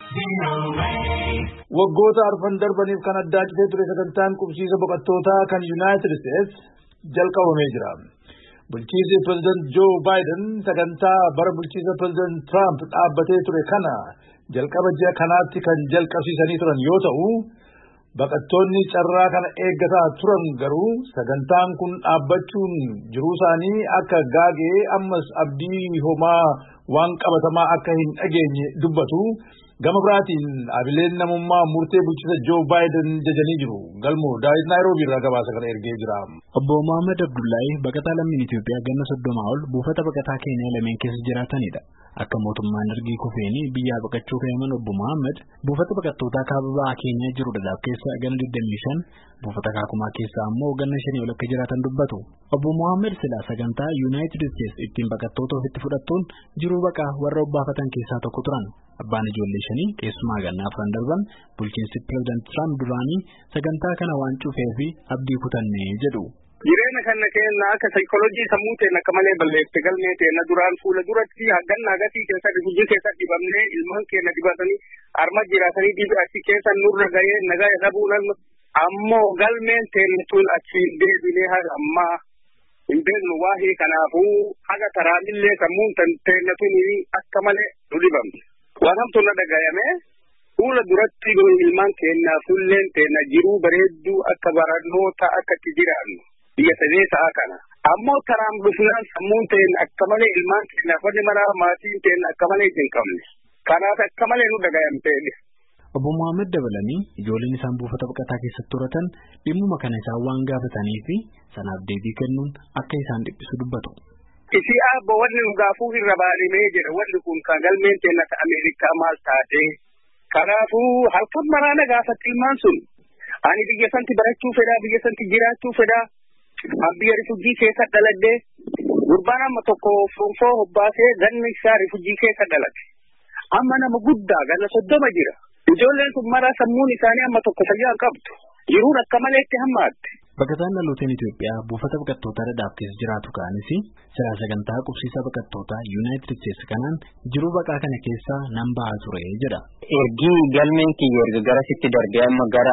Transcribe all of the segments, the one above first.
Waggoota arfan darbaniif kan addaa citee ture sagantaan qubsiisa boqottootaa kan United States jalqabamee jira. Bulchiinsi President Joe Biden sagantaa bara bulchiinsa President Trump dhaabbatee ture kana jalqaba ji'a kanaatti kan jalqabsiisanii turan yoo ta'u, baqattoonni carraa kana eeggataa turan garuu sagantaan kun dhaabbachuun jiruu isaanii akka gaagee ammas abdii homaa waan qabatamaa akka hin dhageenye dubbatu. Gama biraatiin abileen namummaa murtee bulchiinsa Joe Biden jajanii jiru. Galmoo Daawit Naayiroobii irraa gabaasa kana ergee jira. Obbo Mohaammed Abdullaahi baqataa lammiin Itoophiyaa ganna 30 ol buufata baqataa Keeniyaa lameen keessa jiraatanidha. Akka mootummaan ergii kufeenii biyyaa baqachuu ka'eeman Obbo Mohaammed buufata baqattootaa kaaba ba'aa Keeniyaa jiru Dadaab keessa ganna 25, buufata Kaakumaa keessa ammoo ganna 5 ol akka jiraatan dubbatu. Obbo Mohaammed silaa sagantaa United States ittiin baqattoota ofitti fudhattuun jiruu baqaa warra obbaafatan keessaa tokko turan. Abbaan ijoollee shanii keessumaa ganna afran darban bulchiinsi President Trump duraanii sagantaa kana waan cufee fi abdii kutannee jedhu. Jireenya kana keenya akka saayikooloojii sammuu teenya akka malee balleesse galmee teenya duraan fuula duratti hagganna agatii keessatti hojii keessatti dibamnee ilmaan keenya dibatanii harma jiraatanii dibatti keessa nurra gahee nagaa dhabuun ammoo galmeen teenya tun achiin deebinee haga ammaa hin beeknu waa'ee kanaafuu haga taraamillee sammuun teenya tun akka malee nu dibamne. Waan hamtuun na dhagayame fuula duratti ilmaan keenya fulleen teenya jiruu bareedduu akka barannoota akka itti jiraannu biyya sadee ta'a kana. Ammoo karaan dhufnaan sammuun teenya akka malee ilmaan keenya wanni mana maatiin teenya akka malee hin qabne. Kanaaf akka malee nu dhagayamtee. Obbo Mohaammed dabalanii ijoolleen isaan buufata baqataa keessatti turatan dhimmuma kana isaan waan gaafatanii fi sanaaf deebii kennuun akka isaan dhiphisu dubbatu. Isi abbo wanni nu gaafuu irra baanimee jedha wanni kun kan galmeen teenya ta Ameerikaa maal taate. Kanaafuu halkan maraana gaafatti ilmaan sun ani biyya santi barachuu fedhaa biyya santi jiraachuu fedhaa biyya rifugii keessa dhaladhee gurbaan amma tokko fonfoo hobbaasee ganni isaa rifugii keessa dhalate. Amma nama guddaa ganna 30 jira. Ijoolleen sun maraa sammuun isaanii amma tokko fayyaa qabdu. Jiruun akka malee itti hammaatte. Baqataan dhalooteen Itoophiyaa buufata baqattootaa Dadaab keessa jiraatu ka'anis silaa sagantaa qubsiisa baqattootaa United States kanaan jiruu baqaa kana keessaa nan ba'aa ture jedha. Ergii galmeen kiyya erga gara sitti darbee amma gara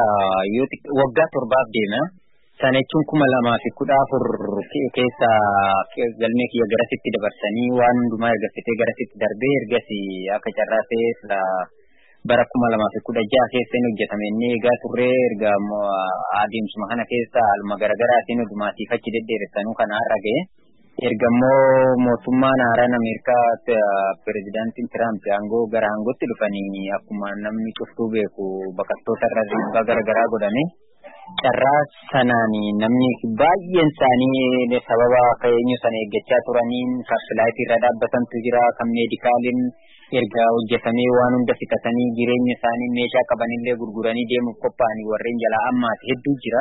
waggaa 7 deema. Sana jechuun 2014 keessa galmee kiyya gara sitti dabarsanii waan hundumaa ergasitee gara sitti darbee ergasi akka carraasee bara 2016 keessa hojjetame inni egaa turree erga adeemsuma kana keessa alma garaagaraatiin hundumaatiif achi deddeeressanuu kana har'a ga'e. Erga immoo mootummaan haaraan Ameerikaa Pireezidaantiin Tiraamp aangoo gara aangootti dhufanii akkuma namni cuftuu beeku baqattoota irra dhiibbaa garaagaraa godhame. Carraa sanaan namni baay'een isaanii sababa ka'eenyu sana eeggachaa turaniin kaapilaayitii irra dhaabbatantu jira kan meedikaaliin erga hojjetamee waan hunda fixatanii jireenya isaanii meeshaa qabanillee gurguranii deemuuf qophaa'anii warreen jalaa ammaati hedduu jira.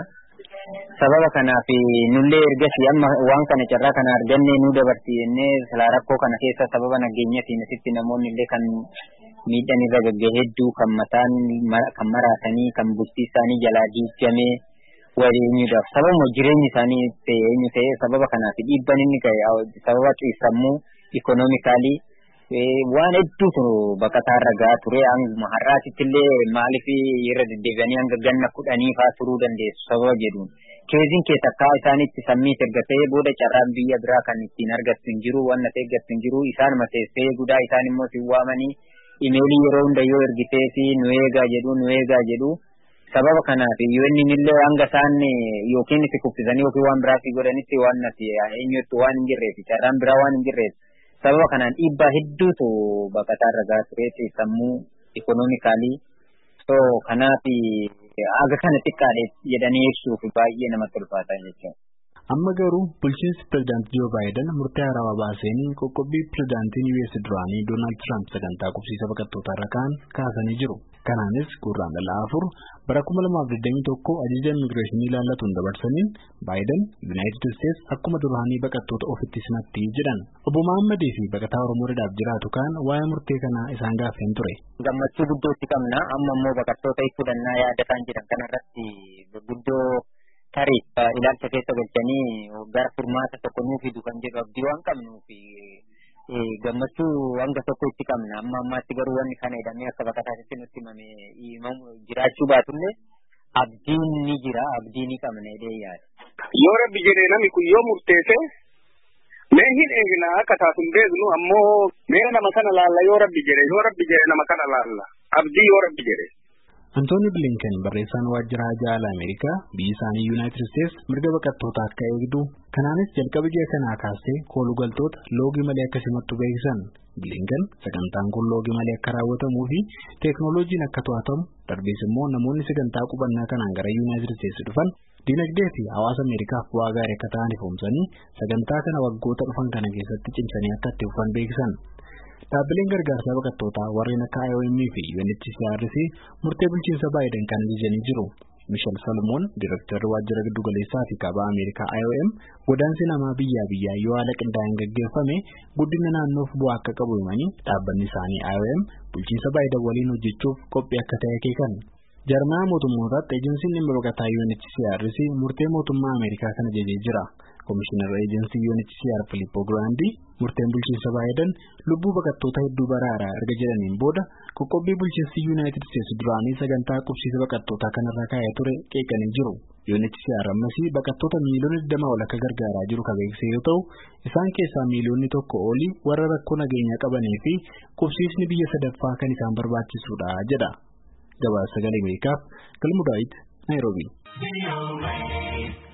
Sababa kanaaf nullee ergasii amma waan kana carraa kana argannee nu dabarsinee silaa rakkoo kana keessa sababa nageenyaatiin asitti namoonni illee kan miidhaan irra gaggee hedduu kan mataan kan maraatanii kan bultii isaanii jalaa diigamee waliinyuudhaaf sababa jireenyi isaanii eenyu ta'e sababa kanaaf dhiibbaan inni ga'e sababa ciisammuu ikoonoomikaalii waan hedduutu baqataa irra gahaa ture hanguma har'aatitti illee maaliif irra deddeebi'anii hanga ganna 10 fa'aa turuu dandeessu sababa jedhuun keeziin keessa akka isaanitti sammii erga ta'ee booda carraan biyya biraa kan ittiin argattu hin jiru waan ta'e argattu hin jiru isaan mateessee guddaa isaan immoo si waamanii imeelii yeroo hunda yoo ergitee fi nu eegaa jedhu sababa kanaaf yoo inni illee hanga isaan yookiin itti kuffisanii yookiin waan biraa fi godhanitti waan nati eenyutti waan hin jirreef carraan biraa waan hin jirreef sababa kanaan dhiibbaa hedduutu baqataa irra gahaa ture sammuu ikoonoomikaalii so kanaaf aga kana xiqqaadhe jedhanii ibsuuf baay'ee namatti ulfaataa jechuudha. Amma garuu bulchiinsi Pireezidaant Joe Biden murtee haarawaa baasanii qoqqobbii Pireezidaantiin US duraanii Doonaald Tiraamp sagantaa qubsiisa baqattootaa irra kaasanii jiru. Kanaanis gurraandhala 4 bara 2021 ajaja immigireeshinii ilaallatuun dabarsaniin Biden United States akkuma duraanii baqattoota ofitti simatti jedhan. Obbo Mohaammed fi baqataa Oromoo Dadaab jiraatu kan waa'ee murtee kanaa isaan gaafeen ture. Gammachuu guddootti qabna amma immoo baqattoota fudhannaa yaadataan jiran kanarratti guddoo tarii ilaalcha keessa galchanii gara furmaata tokko nuuf fidu kan jedhu abdii waan qabnuuf gammachuu hanga tokko itti qabna. Amma ammaatti garuu wanni kana jedhamee akka baqataatti nutti himame jiraachuu baatullee abdiin ni jira, abdii ni qabna jedhee yaada. Yoo rabbi jedhee namni kun yoo murteesse mee hin eegna akka taatun beeknu ammoo mee nama kana laalla yoo rabbi jedhe nama kana laalla abdii yoo rabbi jedhe. Antooni Blinken barreessaan waajjira hajaa alaa Ameerikaa biyyi isaanii Yuunaayitid Isteets mirga baqattootaa akka eegdu kanaanis jalqaba ji'a kanaa kaasee koolugaltoota loogii malee akka simattu beeksisan. Blinken sagantaan kun loogii malee akka raawwatamuu fi teeknooloojiin akka to'atamu darbees immoo namoonni sagantaa qubannaa kanaan gara Yuunaayitid Isteets dhufan dinagdee fi hawaasa Ameerikaaf bu'aa gaarii akka ta'an ifoomsanii sagantaa kana waggoota dhufan kana keessatti cimsanii akka itti fufan beeksisan. Dhaabbileen gargaarsaa baqattootaa warreen akka IOM fi UNHCRC murtee bulchiinsa Baayiden kan ajajanii jiru. Michel Salmon, Direektarri Waajjira Giddugaleessaa fi Kaabaa Ameerikaa IOM, godaansi namaa biyyaa yoo haala qindaa'een gaggeeffame guddina naannoof bu'aa akka qabu himanii dhaabbanni isaanii IOM bulchiinsa Baayiden waliin hojjechuuf qophii akka ta'e akeekan. Jarmaa mootummootaatti ejensiin dhimma baqataa UNHCRC murtee mootummaa Ameerikaa kana ajajee jira. Komishinar Ejensii UNHCR Filippo Grandi murteen bulchiinsa Baayiden lubbuu baqattoota hedduu baraaraa erga jedhaniin booda qoqqobbii bulchiinsi Yuunaayitid Isteets duraanii sagantaa qubsiisa baqattootaa kanarra kaa'ee ture qeeqanii jiru. UNHCR ammas baqattoota miiliyoona 20 ol akka gargaaraa jiru kan beeksise yoo ta'u isaan keessaa miiliyoonni 1 olii warra rakkoo nageenyaa qabanii fi qubsiisni biyya sadaffaa kan isaan barbaachisudha jedha. Gabaasa Sagalee Ameerikaaf Galmuu Daawit Naayiroobii.